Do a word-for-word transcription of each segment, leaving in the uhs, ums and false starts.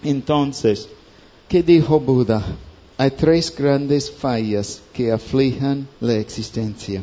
Entonces, ¿qué dijo Buda? Hay tres grandes fallas que aflijan la existencia.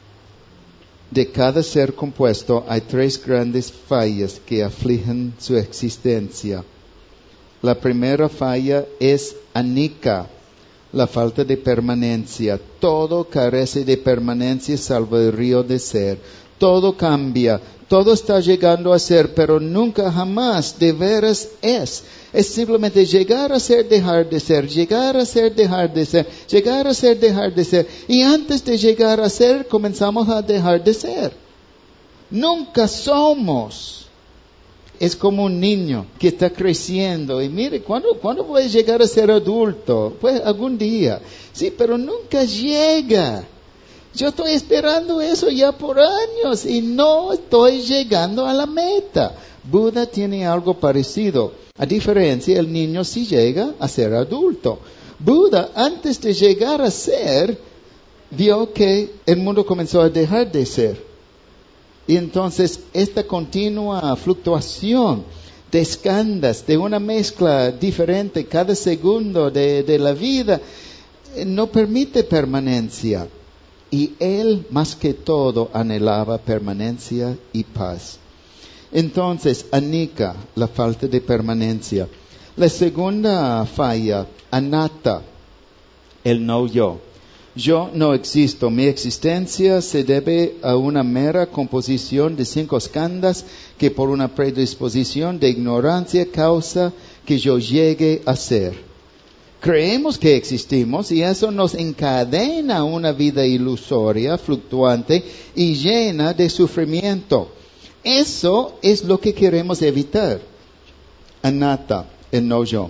De cada ser compuesto hay tres grandes fallas que afligen su existencia. La primera falla es anicca, la falta de permanencia. Todo carece de permanencia salvo el río de ser. Todo cambia, todo está llegando a ser, pero nunca jamás de veras es. Es simplemente llegar a ser, dejar de ser, llegar a ser, dejar de ser, llegar a ser, dejar de ser. Y antes de llegar a ser, comenzamos a dejar de ser. Nunca somos. Es como un niño que está creciendo. Y mire, ¿cuándo, ¿cuándo voy a llegar a ser adulto? Pues algún día. Sí, pero nunca llega. Yo estoy esperando eso ya por años y no estoy llegando a la meta. Buda tiene algo parecido. A diferencia, el niño sí llega a ser adulto. Buda, antes de llegar a ser, vio que el mundo comenzó a dejar de ser. Y entonces, esta continua fluctuación de skandhas, de una mezcla diferente cada segundo de, de la vida, no permite permanencia. Y él, más que todo, anhelaba permanencia y paz. Entonces, anicca, la falta de permanencia. La segunda falla, anatta, el no yo. Yo no existo. Mi existencia se debe a una mera composición de cinco skandhas que por una predisposición de ignorancia causa que yo llegue a ser. Creemos que existimos y eso nos encadena a una vida ilusoria, fluctuante y llena de sufrimiento. Eso es lo que queremos evitar. Anatta, el no yo.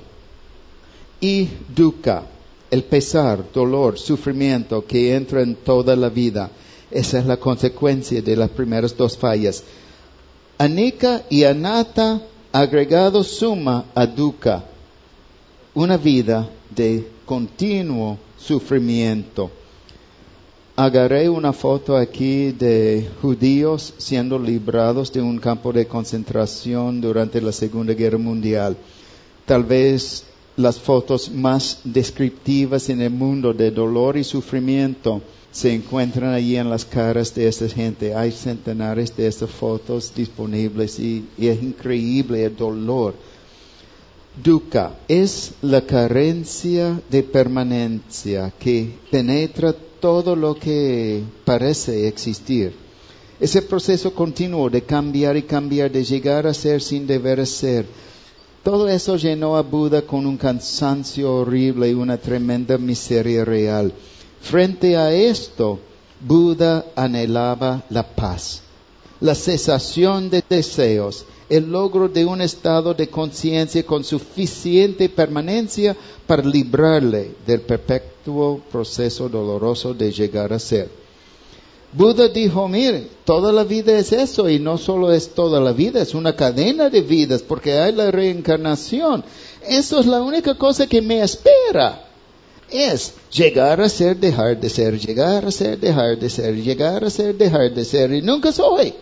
Y dukkha, el pesar, dolor, sufrimiento que entra en toda la vida. Esa es la consecuencia de las primeras dos fallas. Anicca y anatta agregados suma a dukkha. Una vida de continuo sufrimiento. Agarré una foto aquí de judíos siendo librados de un campo de concentración durante la Segunda Guerra Mundial. Tal vez las fotos más descriptivas en el mundo de dolor y sufrimiento se encuentran allí en las caras de esta gente. Hay centenares de estas fotos disponibles y, y es increíble el dolor. Dukkha es la carencia de permanencia que penetra todo lo que parece existir. Ese proceso continuo de cambiar y cambiar, de llegar a ser sin deber ser. Todo eso llenó a Buda con un cansancio horrible y una tremenda miseria real. Frente a esto, Buda anhelaba la paz, la cesación de deseos, el logro de un estado de conciencia con suficiente permanencia para librarle del perpetuo proceso doloroso de llegar a ser. Buda dijo, mire, toda la vida es eso, y no solo es toda la vida, es una cadena de vidas, porque hay la reencarnación. Eso es la única cosa que me espera. Es llegar a ser, dejar de ser, llegar a ser, dejar de ser, llegar a ser, dejar de ser, y nunca soy.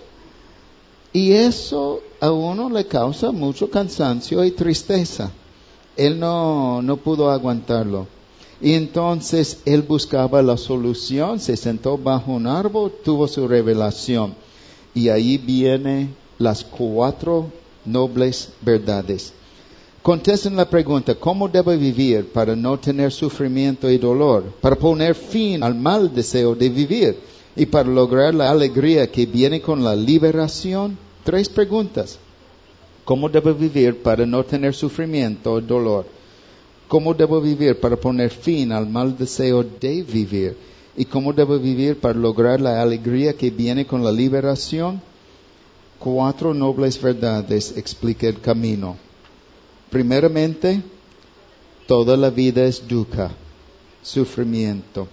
Y eso a uno le causa mucho cansancio y tristeza. Él no, no pudo aguantarlo. Y entonces él buscaba la solución, se sentó bajo un árbol, tuvo su revelación. Y ahí vienen las cuatro nobles verdades. Contesten la pregunta, ¿cómo debo vivir para no tener sufrimiento y dolor? Para poner fin al mal deseo de vivir y para lograr la alegría que viene con la liberación. Tres preguntas. ¿Cómo debo vivir para no tener sufrimiento o dolor? ¿Cómo debo vivir para poner fin al mal deseo de vivir? ¿Y cómo debo vivir para lograr la alegría que viene con la liberación? Cuatro nobles verdades explica el camino. Primeramente, toda la vida es dukkha, sufrimiento.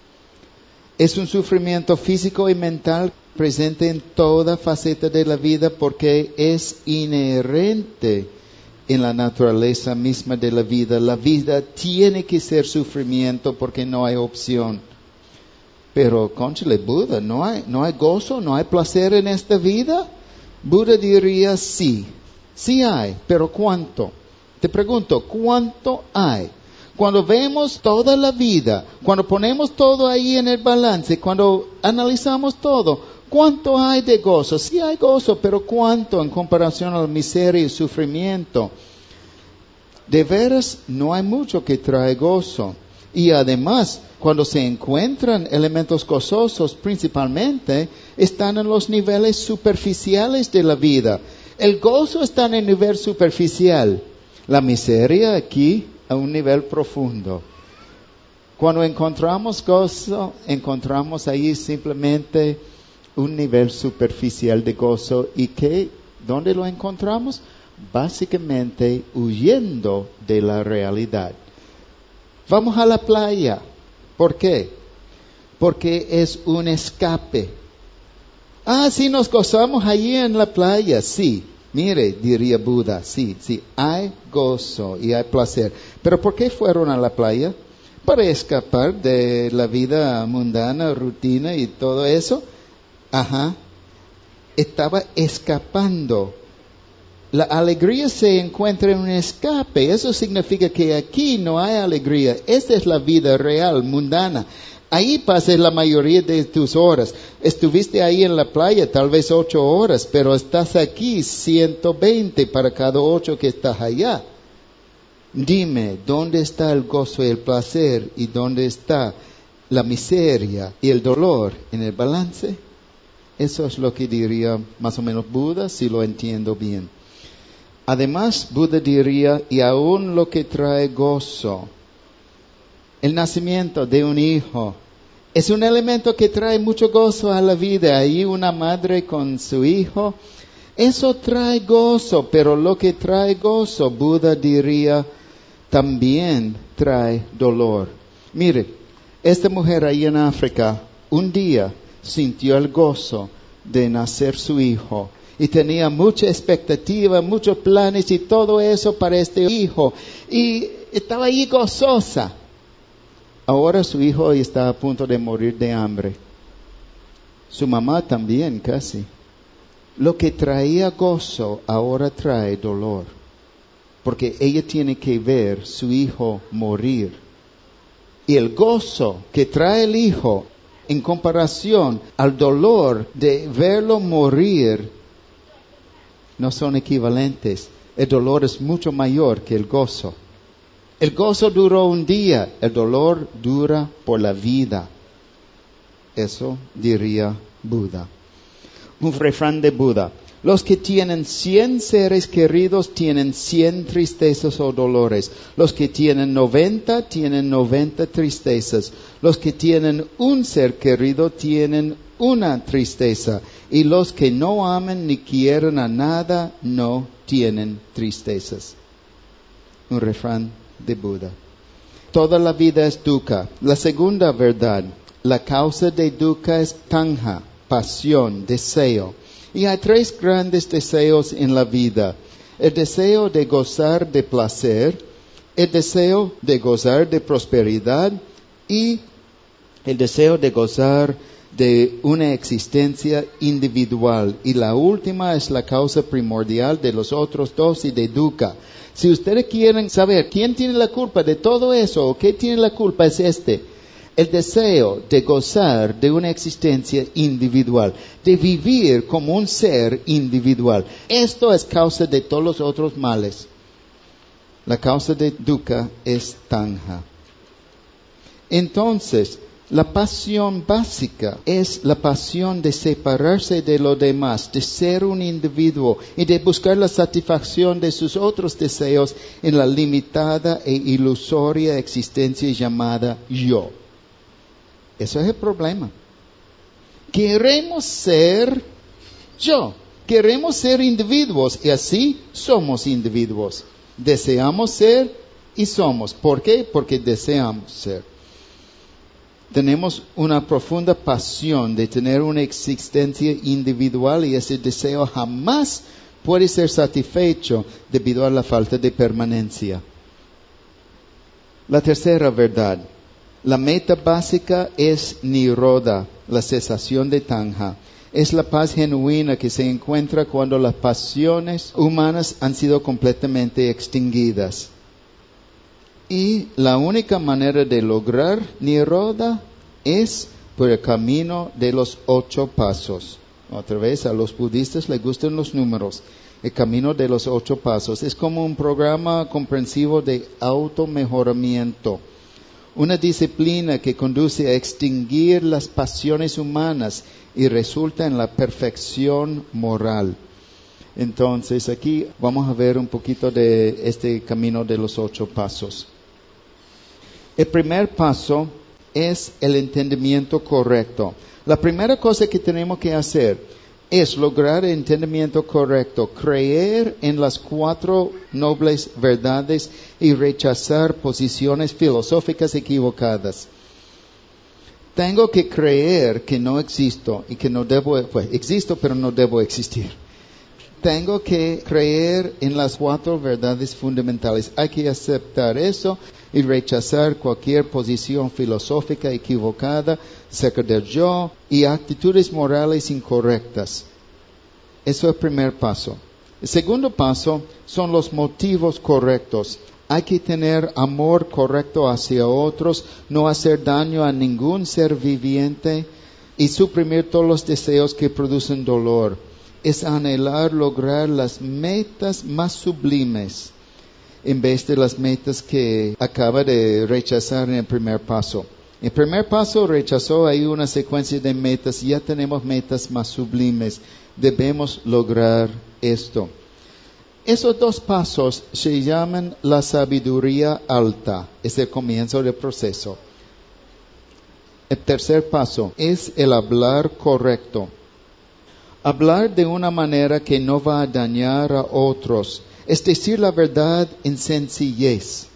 Es un sufrimiento físico y mental presente en toda faceta de la vida porque es inherente en la naturaleza misma de la vida. La vida tiene que ser sufrimiento porque no hay opción. Pero, cónchale, Buda, ¿no hay, no hay gozo, no hay placer en esta vida? Buda diría sí, sí hay, pero ¿cuánto? Te pregunto, ¿cuánto hay? Cuando vemos toda la vida, cuando ponemos todo ahí en el balance, cuando analizamos todo, ¿cuánto hay de gozo? Sí hay gozo, pero ¿cuánto en comparación a la miseria y sufrimiento? De veras, no hay mucho que trae gozo. Y además, cuando se encuentran elementos gozosos, principalmente, están en los niveles superficiales de la vida. El gozo está en el nivel superficial. La miseria aquí a un nivel profundo. Cuando encontramos gozo, encontramos ahí simplemente un nivel superficial de gozo. ¿Y qué? ¿Dónde lo encontramos? Básicamente huyendo de la realidad. Vamos a la playa. ¿Por qué? Porque es un escape. Ah, sí, nos gozamos allí en la playa, sí. Mire, diría Buda, sí, sí, hay gozo y hay placer. ¿Pero por qué fueron a la playa? Para escapar de la vida mundana, rutina y todo eso. Ajá. Estaba escapando. La alegría se encuentra en un escape. Eso significa que aquí no hay alegría. Esta es la vida real, mundana. Ahí pasas la mayoría de tus horas. Estuviste ahí en la playa tal vez ocho horas, pero estás aquí ciento veinte para cada ocho que estás allá. Dime, ¿dónde está el gozo y el placer? ¿Y dónde está la miseria y el dolor en el balance? Eso es lo que diría más o menos Buda, si lo entiendo bien. Además, Buda diría, y aún lo que trae gozo, el nacimiento de un hijo, es un elemento que trae mucho gozo a la vida. Ahí una madre con su hijo, eso trae gozo, pero lo que trae gozo, Buda diría, también trae dolor. Mire, esta mujer ahí en África, un día sintió el gozo de nacer su hijo. Y tenía mucha expectativa, muchos planes y todo eso para este hijo. Y estaba ahí gozosa. Ahora su hijo está a punto de morir de hambre. Su mamá también casi. Lo que traía gozo ahora trae dolor. Porque ella tiene que ver su hijo morir. Y el gozo que trae el hijo en comparación al dolor de verlo morir no son equivalentes. El dolor es mucho mayor que el gozo. El gozo duró un día, el dolor dura por la vida. Eso diría Buda. Un refrán de Buda. Los que tienen cien seres queridos tienen cien tristezas o dolores. Los que tienen noventa tienen noventa tristezas. Los que tienen un ser querido tienen una tristeza. Y los que no aman ni quieren a nada no tienen tristezas. Un refrán de Buda. Toda la vida es dukkha. La segunda verdad, la causa de dukkha es tanha, pasión, deseo. Y hay tres grandes deseos en la vida. El deseo de gozar de placer, el deseo de gozar de prosperidad y el deseo de gozar de una existencia individual. Y la última es la causa primordial de los otros dos y de dukkha. Si ustedes quieren saber quién tiene la culpa de todo eso o qué tiene la culpa, es este. El deseo de gozar de una existencia individual, de vivir como un ser individual. Esto es causa de todos los otros males. La causa de dukkha es tanha. Entonces, la pasión básica es la pasión de separarse de lo demás, de ser un individuo y de buscar la satisfacción de sus otros deseos en la limitada e ilusoria existencia llamada yo. Eso es el problema. Queremos ser yo. Queremos ser individuos y así somos individuos. Deseamos ser y somos. ¿Por qué? Porque deseamos ser. Tenemos una profunda pasión de tener una existencia individual y ese deseo jamás puede ser satisfecho debido a la falta de permanencia. La tercera verdad. La meta básica es nirodha, la cesación de tanha. es la paz genuina que se encuentra cuando las pasiones humanas han sido completamente extinguidas. Y la única manera de lograr Nirodha es por el camino de los ocho pasos. Otra vez, a los budistas les gustan los números. El camino de los ocho pasos es como un programa comprensivo de automejoramiento. Una disciplina que conduce a extinguir las pasiones humanas y resulta en la perfección moral. Entonces, aquí vamos a ver un poquito de este camino de los ocho pasos. El primer paso es el entendimiento correcto. La primera cosa que tenemos que hacer es lograr el entendimiento correcto, creer en las cuatro nobles verdades y rechazar posiciones filosóficas equivocadas. Tengo que creer que no existo y que no debo, pues existo pero no debo existir. Tengo que creer en las cuatro verdades fundamentales. Hay que aceptar eso y rechazar cualquier posición filosófica equivocada acerca del yo y actitudes morales incorrectas. Eso es el primer paso. El segundo paso son los motivos correctos. Hay que tener amor correcto hacia otros, no hacer daño a ningún ser viviente y suprimir todos los deseos que producen dolor. Es anhelar lograr las metas más sublimes en vez de las metas que acaba de rechazar en el primer paso. El primer paso rechazó ahí una secuencia de metas, ya tenemos metas más sublimes, debemos lograr esto. Esos dos pasos se llaman la sabiduría alta, es el comienzo del proceso. El tercer paso es el hablar correcto. Hablar de una manera que no va a dañar a otros, es decir la verdad en sencillez.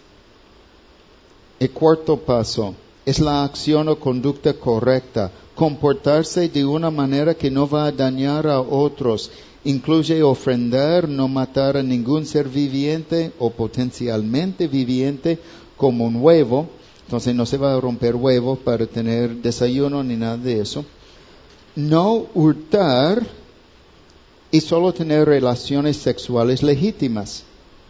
El cuarto paso es la acción o conducta correcta, comportarse de una manera que no va a dañar a otros, incluye ofrendar, no matar a ningún ser viviente o potencialmente viviente como un huevo, entonces no se va a romper huevo para tener desayuno ni nada de eso. No hurtar y solo tener relaciones sexuales legítimas.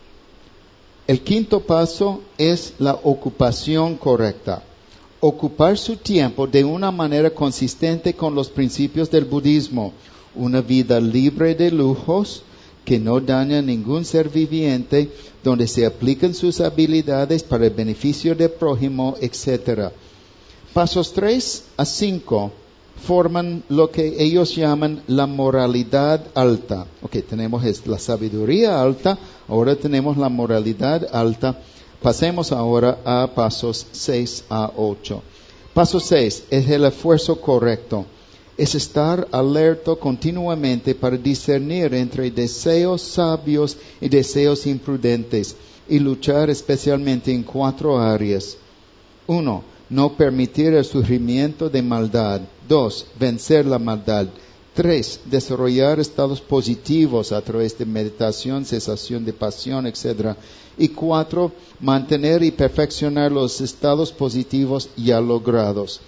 El quinto paso es la ocupación correcta. Ocupar su tiempo de una manera consistente con los principios del budismo. Una vida libre de lujos, que no daña a ningún ser viviente, donde se aplican sus habilidades para el beneficio del prójimo, etcétera. Pasos tres a cinco forman lo que ellos llaman la moralidad alta. Ok, tenemos la sabiduría alta, ahora tenemos la moralidad alta. Pasemos ahora a pasos seis a ocho. Paso seis es el esfuerzo correcto. Es estar alerta continuamente para discernir entre deseos sabios y deseos imprudentes y luchar especialmente en cuatro áreas. Uno, no permitir el surgimiento de maldad. Dos, vencer la maldad. Tres, desarrollar estados positivos a través de meditación, cesación de pasión, etcétera. Y cuatro, mantener y perfeccionar los estados positivos ya logrados.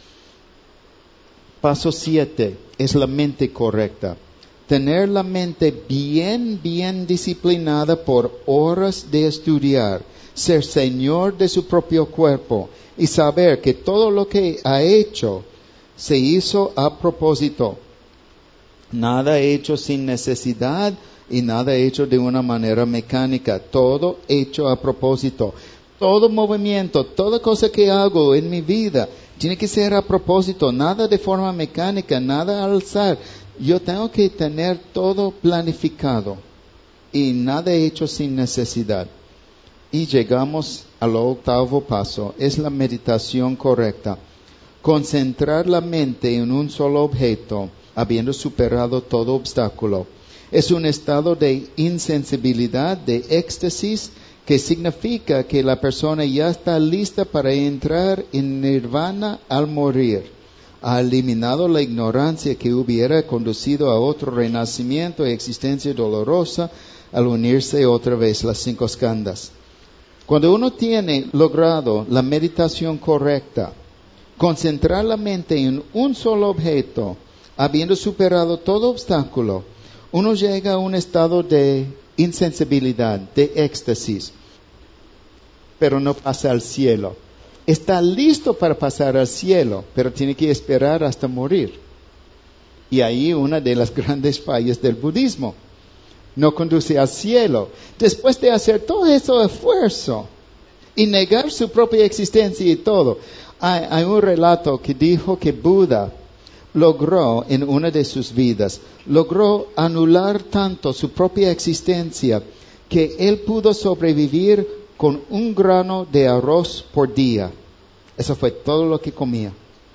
Paso siete es la mente correcta. Tener la mente bien, bien disciplinada por horas de estudiar, ser señor de su propio cuerpo y saber que todo lo que ha hecho se hizo a propósito. Nada hecho sin necesidad y nada hecho de una manera mecánica. Todo hecho a propósito. Todo movimiento, toda cosa que hago en mi vida tiene que ser a propósito. Nada de forma mecánica, nada al azar. Yo tengo que tener todo planificado y nada hecho sin necesidad. Y llegamos al octavo paso. Es la meditación correcta. Concentrar la mente en un solo objeto, habiendo superado todo obstáculo. Es un estado de insensibilidad, de éxtasis, que significa que la persona ya está lista para entrar en nirvana al morir. Ha eliminado la ignorancia que hubiera conducido a otro renacimiento y existencia dolorosa al unirse otra vez las cinco skandhas. Cuando uno tiene logrado la meditación correcta, concentrar la mente en un solo objeto, habiendo superado todo obstáculo, uno llega a un estado de insensibilidad, de éxtasis, pero no pasa al cielo. Está listo para pasar al cielo, pero tiene que esperar hasta morir. Y ahí una de las grandes fallas del budismo. No conduce al cielo. Después de hacer todo ese esfuerzo y negar su propia existencia y todo, hay, hay un relato que dijo que Buda logró en una de sus vidas, logró anular tanto su propia existencia que él pudo sobrevivir con un grano de arroz por día. Eso fue todo lo que comía.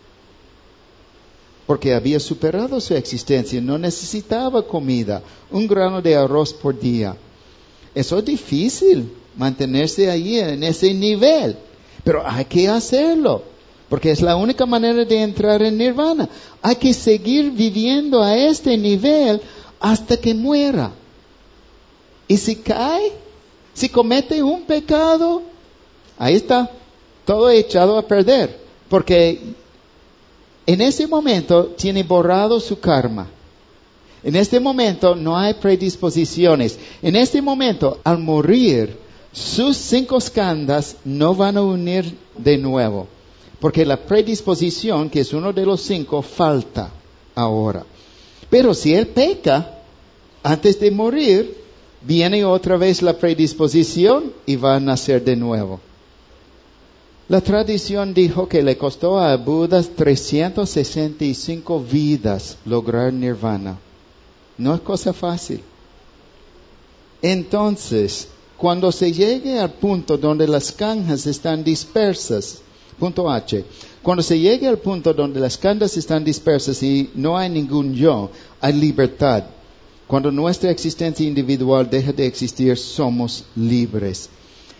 Porque había superado su existencia, no necesitaba comida, un grano de arroz por día. Eso es difícil, mantenerse ahí en ese nivel, pero hay que hacerlo, porque es la única manera de entrar en nirvana. Hay que seguir viviendo a este nivel hasta que muera. Y si cae, si comete un pecado, ahí está, todo echado a perder, porque en ese momento tiene borrado su karma. En este momento no hay predisposiciones. En este momento, al morir, sus cinco skandhas no van a unir de nuevo. Porque la predisposición, que es uno de los cinco, falta ahora. Pero si él peca, antes de morir, viene otra vez la predisposición y va a nacer de nuevo. La tradición dijo que le costó a Buda trescientas sesenta y cinco vidas lograr nirvana. No es cosa fácil. Entonces, cuando se llegue al punto donde las skandhas están dispersas, punto H, cuando se llegue al punto donde las skandhas están dispersas y no hay ningún yo, hay libertad. Cuando nuestra existencia individual deja de existir, somos libres.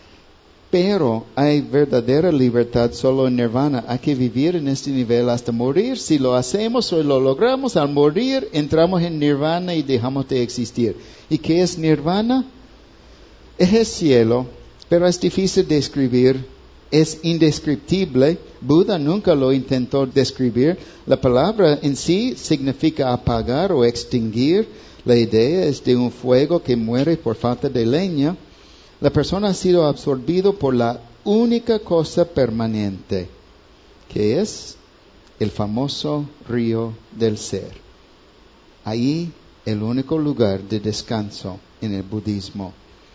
Pero hay verdadera libertad solo en nirvana. Hay que vivir en este nivel hasta morir. Si lo hacemos o lo logramos, al morir entramos en nirvana y dejamos de existir. ¿Y qué es nirvana? Es el cielo, pero es difícil de describir. Es indescriptible. Buda nunca lo intentó describir. La palabra en sí significa apagar o extinguir. La idea es de un fuego que muere por falta de leña. La persona ha sido absorbido por la única cosa permanente, que es el famoso río del ser. Ahí el único lugar de descanso en el budismo.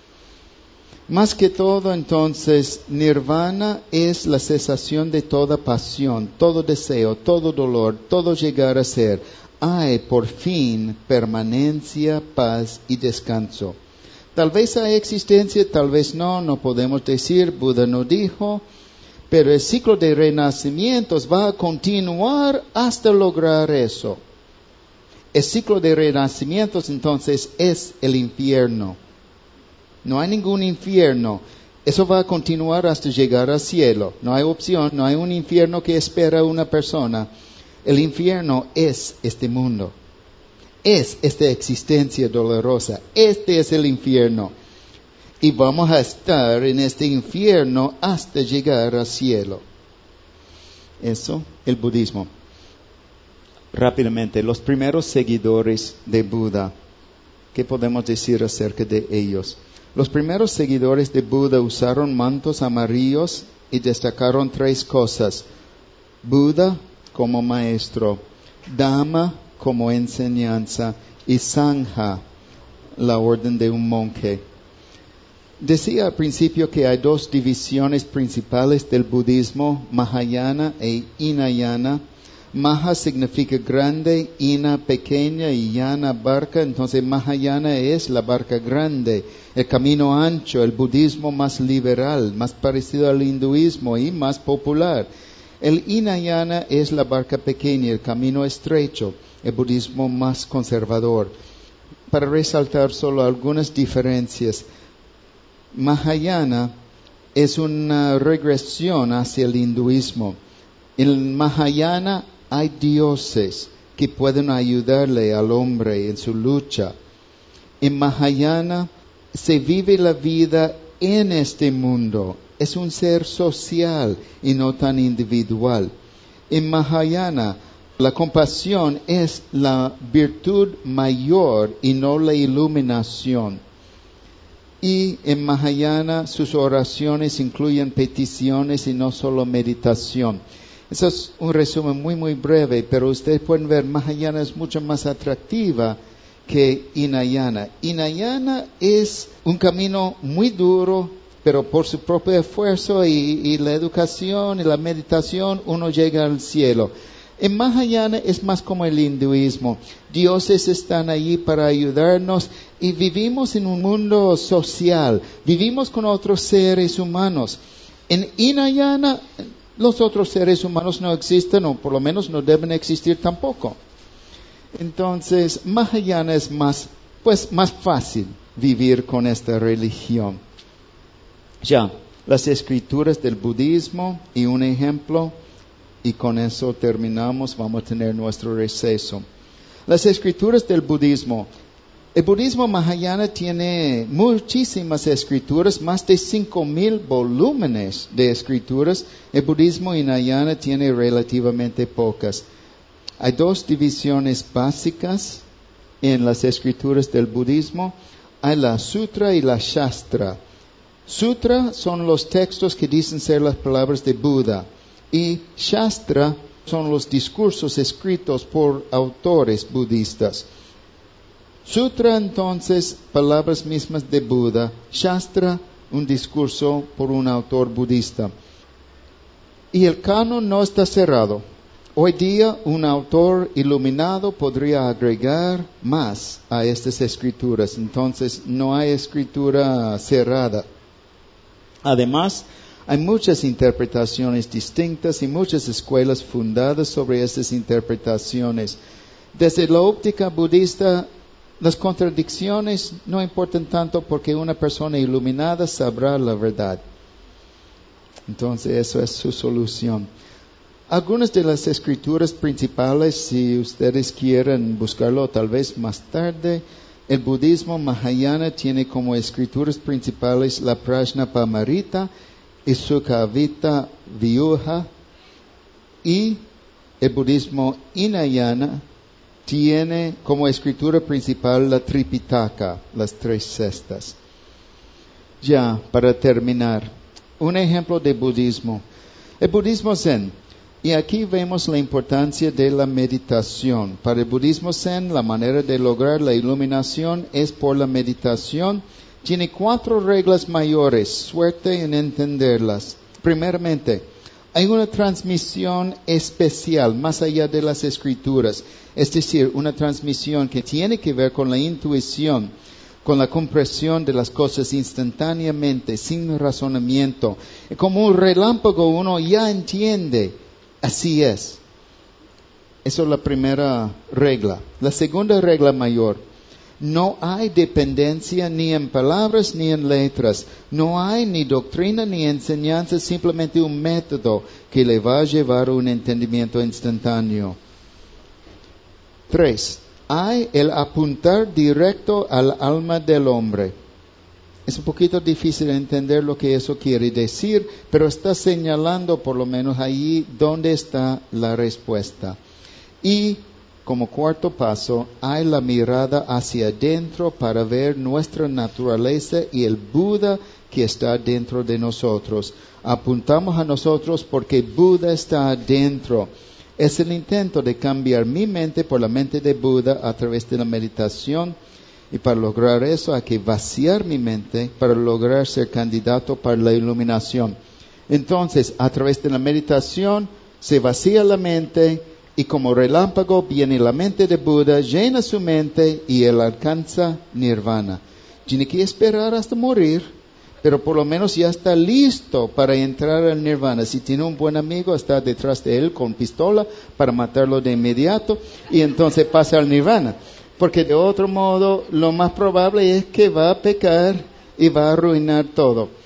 Más que todo, entonces, nirvana es la cesación de toda pasión, todo deseo, todo dolor, todo llegar a ser. Hay por fin permanencia, paz y descanso. Tal vez hay existencia, tal vez no, no podemos decir, Buda no dijo, pero el ciclo de renacimientos va a continuar hasta lograr eso. El ciclo de renacimientos entonces es el infierno. No hay ningún infierno. Eso va a continuar hasta llegar al cielo. No hay opción, no hay un infierno que espera a una persona. El infierno es este mundo. Es esta existencia dolorosa. Este es el infierno. Y vamos a estar en este infierno hasta llegar al cielo. Eso, el budismo. Rápidamente, los primeros seguidores de Buda. ¿Qué podemos decir acerca de ellos? Los primeros seguidores de Buda usaron mantos amarillos y destacaron tres cosas. Buda como maestro, Dhamma como enseñanza y Sangha, la orden de un monje. Decía al principio que hay dos divisiones principales del budismo, Mahayana e Hinayana. Maha significa grande, Hina pequeña y Yana barca, entonces Mahayana es la barca grande, el camino ancho, el budismo más liberal, más parecido al hinduismo y más popular. El Hinayana es la barca pequeña, el camino estrecho, el budismo más conservador. Para resaltar solo algunas diferencias, Mahayana es una regresión hacia el hinduismo. En Mahayana hay dioses que pueden ayudarle al hombre en su lucha. En Mahayana se vive la vida en este mundo. Es un ser social y no tan individual. En Mahayana, La compasión es la virtud mayor y no la iluminación. Y en Mahayana sus oraciones incluyen peticiones y no solo meditación. Eso es un resumen muy muy breve, pero ustedes pueden ver Mahayana es mucho más atractiva que Hinayana. Hinayana es un camino muy duro, pero por su propio esfuerzo y, y la educación y la meditación uno llega al cielo. En Mahayana es más como el hinduismo. Dioses están allí para ayudarnos y vivimos en un mundo social. Vivimos con otros seres humanos. En Hinayana los otros seres humanos no existen, o por lo menos no deben existir tampoco. Entonces, Mahayana es más, pues, más fácil vivir con esta religión. Ya, las escrituras del budismo y un ejemplo, y con eso terminamos, vamos a tener nuestro receso. Las escrituras del budismo. El budismo Mahayana tiene muchísimas escrituras, más de cinco mil volúmenes de escrituras. El budismo Hinayana tiene relativamente pocas. Hay dos divisiones básicas en las escrituras del budismo. Hay la Sutra y la Shastra. Sutra son los textos que dicen ser las palabras de Buda. Y Shastra son los discursos escritos por autores budistas. Sutra, entonces, palabras mismas de Buda. Shastra, un discurso por un autor budista. Y el canon no está cerrado. Hoy día, un autor iluminado podría agregar más a estas escrituras. Entonces, no hay escritura cerrada. Además, hay muchas interpretaciones distintas y muchas escuelas fundadas sobre estas interpretaciones. Desde la óptica budista, las contradicciones no importan tanto porque una persona iluminada sabrá la verdad. Entonces, eso es su solución. Algunas de las escrituras principales, si ustedes quieren buscarlo tal vez más tarde, el budismo Mahayana tiene como escrituras principales la Prajnaparamita y Sukhavita Vyuha, y el budismo Hinayana tiene como escritura principal la Tripitaka, las tres cestas. Ya, para terminar, un ejemplo de budismo. El budismo Zen. Y aquí vemos la importancia de la meditación. Para el budismo Zen, la manera de lograr la iluminación es por la meditación. Tiene cuatro reglas mayores. Suerte en entenderlas. Primeramente, hay una transmisión especial más allá de las escrituras. Es decir, una transmisión que tiene que ver con la intuición, con la comprensión de las cosas instantáneamente, sin razonamiento. Como un relámpago uno ya entiende, así es. Esa es la primera regla. La segunda regla mayor. No hay dependencia ni en palabras ni en letras. No hay ni doctrina ni enseñanza, simplemente un método que le va a llevar a un entendimiento instantáneo. Tres. Hay el apuntar directo al alma del hombre. Es un poquito difícil entender lo que eso quiere decir, pero está señalando por lo menos ahí dónde está la respuesta. Y como cuarto paso, hay la mirada hacia adentro para ver nuestra naturaleza y el Buda que está dentro de nosotros. Apuntamos a nosotros porque Buda está adentro. Es el intento de cambiar mi mente por la mente de Buda a través de la meditación. Y para lograr eso hay que vaciar mi mente para lograr ser candidato para la iluminación. Entonces, a través de la meditación se vacía la mente y como relámpago viene la mente de Buda, llena su mente y él alcanza nirvana. Tiene que esperar hasta morir, pero por lo menos ya está listo para entrar al nirvana. Si tiene un buen amigo, está detrás de él con pistola para matarlo de inmediato y entonces pasa al nirvana. Porque de otro modo, lo más probable es que va a pecar y va a arruinar todo.